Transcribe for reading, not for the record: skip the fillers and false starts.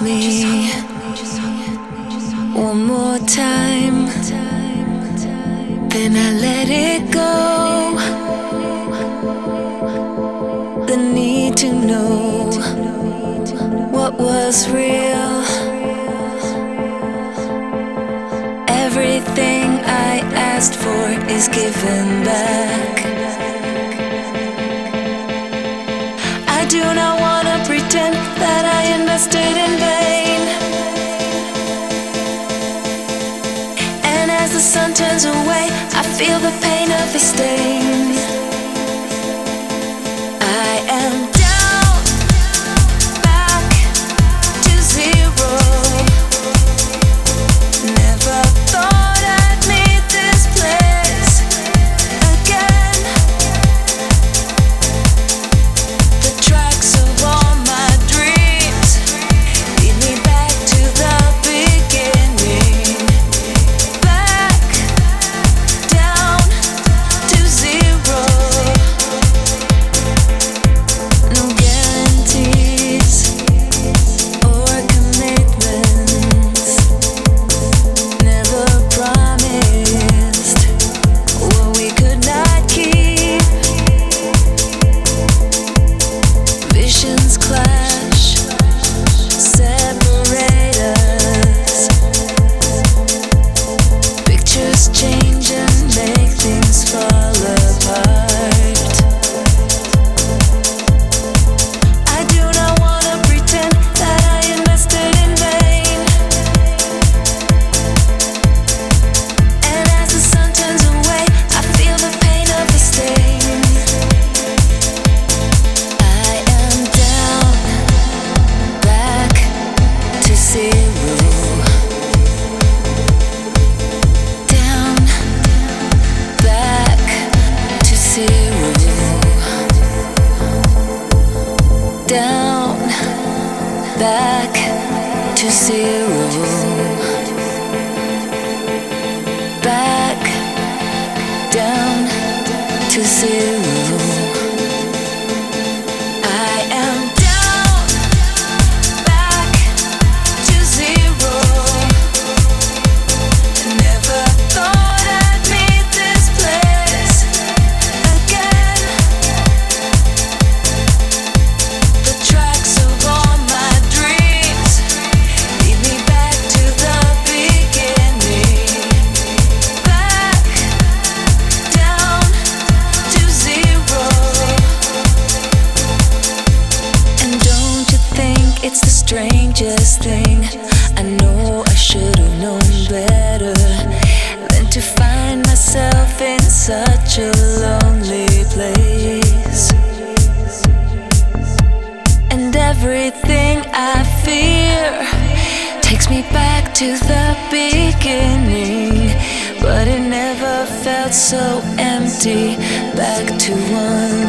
me one more time, then I let it go. The need to know what was real. Everything I asked for is given back. I do not want to pretend that I invested in vain. And as the sun turns away, I feel the pain of the stain. I am down, back to zero. Never thought I'd meet this place again. The tracks of all my dreams lead me back to the beginning. Back down to zero. No guarantees or commitments. Never promised what we could not keep. Visions clash, separate us. Pictures change and make things fall apart. I do not want to pretend that I invested in vain. And as the sun turns away, I feel the pain of the stain. I am down, back to zero. Down, back to zero. Down, back to zero. Back down to zero. I am down, back to zero. Never thought I'd meet this place again. The tracks of all my dreams lead me back to the beginning. Back down to zero. And don't you think it's the strangest thing? I know I should have known better than to find myself in such a lonely place. And everything I fear takes me back to the beginning, but it never felt so empty. Back to one